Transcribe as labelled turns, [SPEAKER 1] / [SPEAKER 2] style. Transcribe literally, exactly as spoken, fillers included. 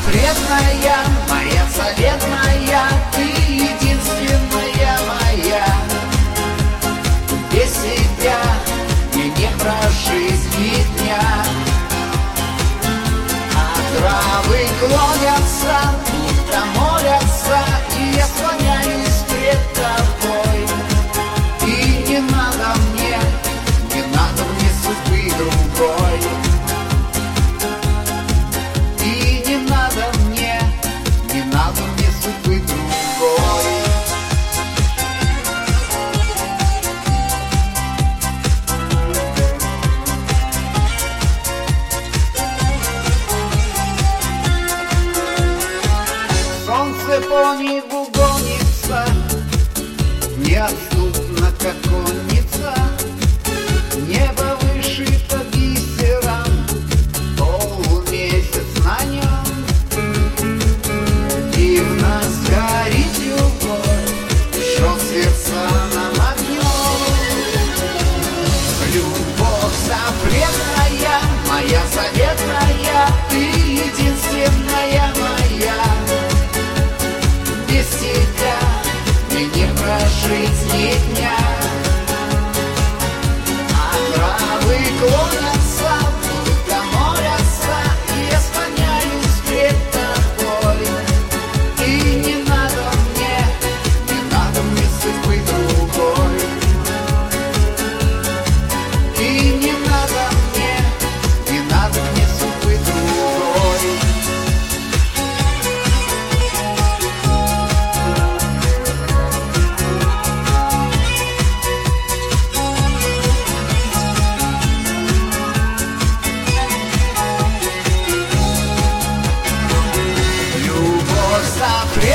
[SPEAKER 1] запретная, моя заветная, ты единственная моя. Без тебя мне не прожить ни дня. А травы клонятся, будто молятся, и я склоняюсь пред тобой. И не надо мне, не надо мне судьбы другой. И не надо мне, не надо мне судьбы другой. Солнце по небу гонится, неотступно как конница. Небо вышито бисером, полумесяц на нем. Дивно сгорит любовь, жжет сердца нам огнем. Любовь запретная, моя заветная, ты единственная моя. Без тебя мне не прожить ни дня. А травы клонятся, будто молятся, и я склоняюсь пред тобой. И не надо мне, не надо мне судьбы другой. И не надо мне, не надо мне судьбы другой. Любовь запретная.